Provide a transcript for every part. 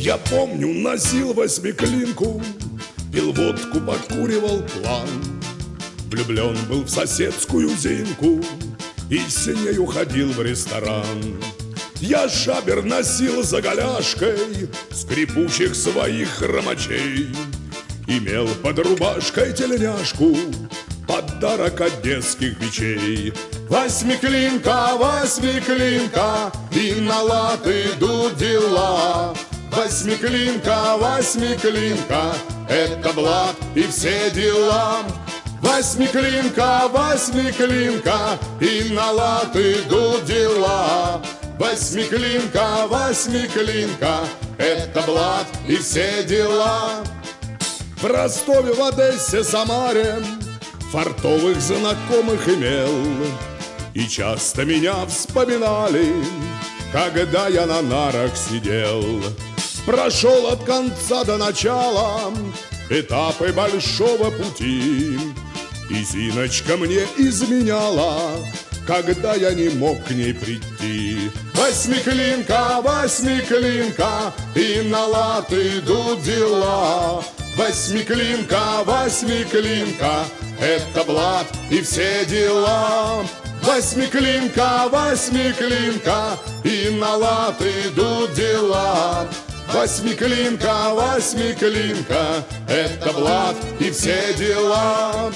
Я помню, носил восьмиклинку, пил водку, покуривал план. Влюблен был в соседскую Зинку и с нею ходил в ресторан. Я шабер носил за голяшкой скрипучих своих хромачей. Имел под рубашкой тельняшку, подарок от детских бичей. Восьмиклинка, восьмиклинка, и на лад идут дела. Восьмиклинка, восьмиклинка, это блат и все дела. Восьмиклинка, восьмиклинка, и на лад идут дела. Восьмиклинка, восьмиклинка, это блат и все дела. В Ростове, в Одессе, Самаре фартовых знакомых имел. И часто меня вспоминали, когда я на нарах сидел. Прошел от конца до начала этапы большого пути, и Зиночка мне изменяла, когда я не мог к ней прийти. Восьмиклинка, восьмиклинка, и на лад идут дела. Восьмиклинка, восьмиклинка, это блат и все дела. Восьмиклинка, восьмиклинка, и на лад идут дела. Восьмиклинка, восьмиклинка, это блат и все дела.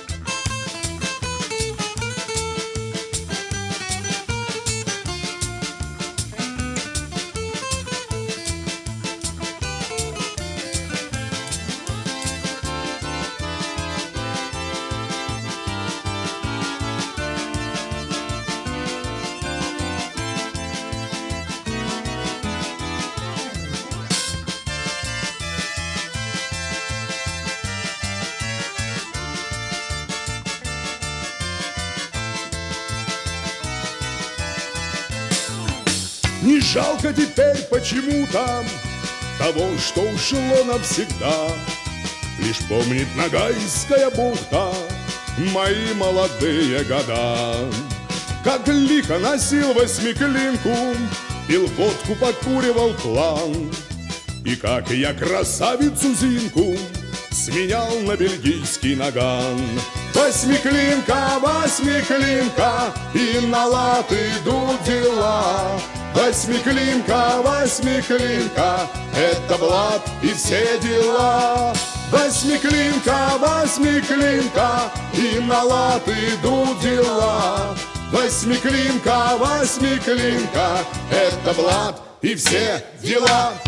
Не жалко теперь почему-то того, что ушло навсегда. Лишь помнит Ногайская бухта мои молодые года. Как лихо носил восьмиклинку, пил водку, покуривал план. И как я красавицу Зинку сменял на бельгийский наган. Восьмиклинка, восьмиклинка, и на лад идут дела. Восьмиклинка, восьмиклинка, это блат и все дела. Восьмиклинка, восьмиклинка, и на лад идут дела. Восьмиклинка, восьмиклинка, это блат и все дела.